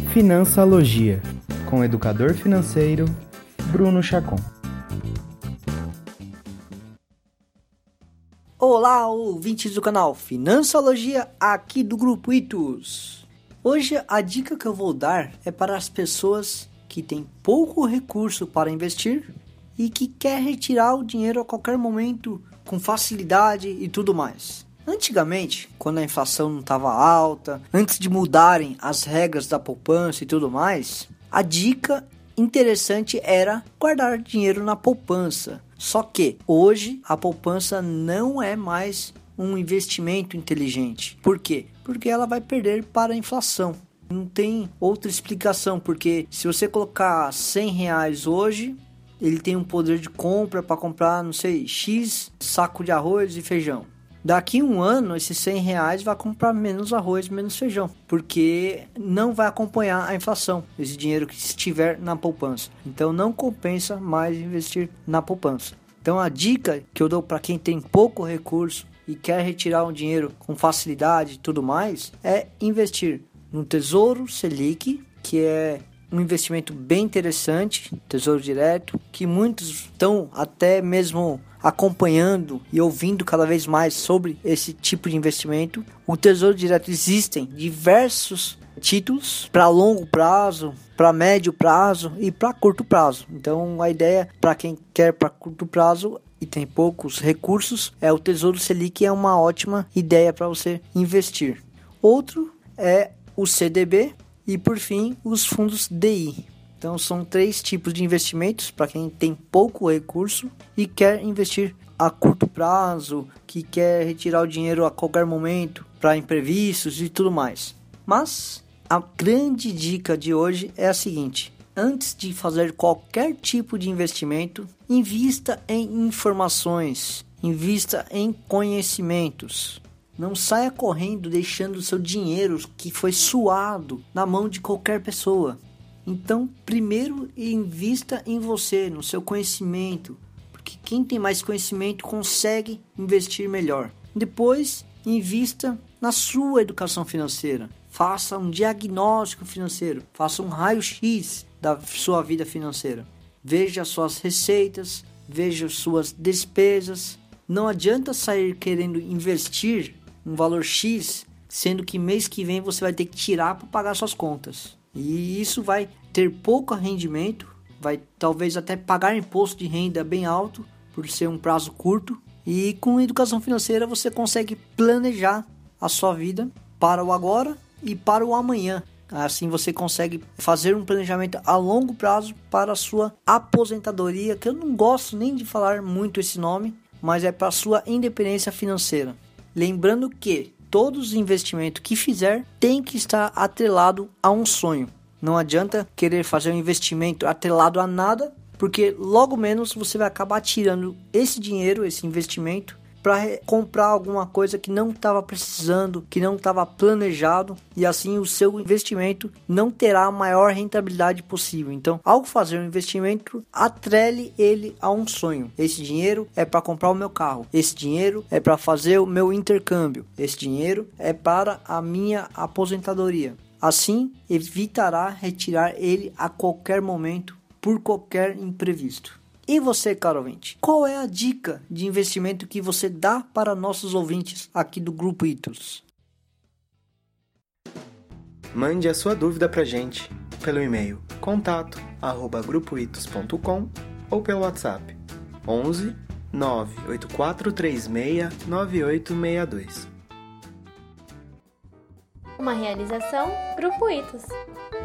Financialogia, com o educador financeiro Bruno Chacon. Olá, ouvintes do canal Financialogia, aqui do Grupo Itus. Hoje a dica que eu vou dar é para as pessoas que têm pouco recurso para investir e que quer retirar o dinheiro a qualquer momento com facilidade e tudo mais. Antigamente, quando a inflação não estava alta, antes de mudarem as regras da poupança e tudo mais, a dica interessante era guardar dinheiro na poupança. Só que hoje a poupança não é mais um investimento inteligente. Por quê? Porque ela vai perder para a inflação. Não tem outra explicação, porque se você colocar R$100 hoje, ele tem um poder de compra para comprar, não sei, X saco de arroz e feijão. Daqui um ano, esses R$100 vai comprar menos arroz, menos feijão, porque não vai acompanhar a inflação, esse dinheiro que estiver na poupança. Então não compensa mais investir na poupança. Então a dica que eu dou para quem tem pouco recurso e quer retirar um dinheiro com facilidade e tudo mais, é investir no Tesouro Selic, que é um investimento bem interessante, Tesouro Direto, que muitos estão até mesmo acompanhando e ouvindo cada vez mais sobre esse tipo de investimento. O Tesouro Direto, existem diversos títulos para longo prazo, para médio prazo e para curto prazo. Então a ideia para quem quer para curto prazo e tem poucos recursos, é o Tesouro Selic, é uma ótima ideia para você investir. Outro é o CDB e por fim os fundos DI. Então são 3 tipos de investimentos para quem tem pouco recurso e quer investir a curto prazo, que quer retirar o dinheiro a qualquer momento para imprevistos e tudo mais. Mas a grande dica de hoje é a seguinte: antes de fazer qualquer tipo de investimento, invista em informações, invista em conhecimentos. Não saia correndo deixando o seu dinheiro que foi suado na mão de qualquer pessoa. Então, primeiro invista em você, no seu conhecimento, porque quem tem mais conhecimento consegue investir melhor. Depois, invista na sua educação financeira. Faça um diagnóstico financeiro, faça um raio-x da sua vida financeira. Veja suas receitas, veja suas despesas. Não adianta sair querendo investir um valor X, sendo que mês que vem você vai ter que tirar para pagar suas contas. E isso vai ter pouco rendimento, vai talvez até pagar imposto de renda bem alto, por ser um prazo curto. E com educação financeira você consegue planejar a sua vida para o agora e para o amanhã. Assim você consegue fazer um planejamento a longo prazo para a sua aposentadoria, que eu não gosto nem de falar muito esse nome, mas é para a sua independência financeira. Lembrando que todos os investimentos que fizer tem que estar atrelado a um sonho. Não adianta querer fazer um investimento atrelado a nada, porque logo menos você vai acabar tirando esse dinheiro, esse investimento, para comprar alguma coisa que não estava precisando, que não estava planejado, e assim o seu investimento não terá a maior rentabilidade possível. Então, ao fazer um investimento, atrele ele a um sonho. Esse dinheiro é para comprar o meu carro, esse dinheiro é para fazer o meu intercâmbio, esse dinheiro é para a minha aposentadoria. Assim, evitará retirar ele a qualquer momento, por qualquer imprevisto. E você, caro ouvinte, qual é a dica de investimento que você dá para nossos ouvintes aqui do Grupo Itus? Mande a sua dúvida para a gente pelo e-mail contato@grupoitus.com ou pelo WhatsApp 11 98436 9862. Uma realização Grupo Itus.